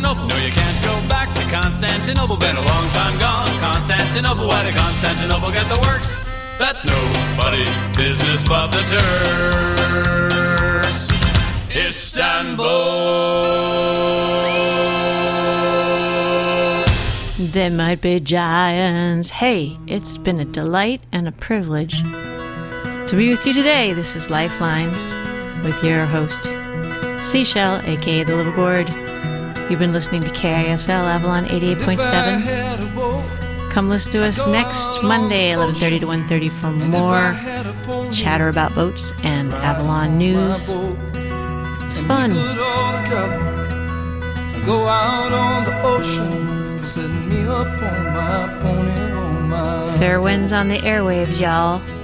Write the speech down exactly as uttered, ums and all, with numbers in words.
Constantinople. No, you can't go back to Constantinople. Been a long time gone. Constantinople, why did Constantinople get the works? That's nobody's business but the Turks. Istanbul. There might be giants. Hey, it's been a delight and a privilege to be with you today. This is Lifelines with your host, Seashell, aka The Liveaboard. You've been listening to K I S L Avalon eighty-eight point seven. Come listen to us next Monday, eleven thirty to one thirty for more chatter about boats and Avalon news. It's fun. Go out on the ocean, set me up on my pony, on my... Fair winds on the airwaves, y'all.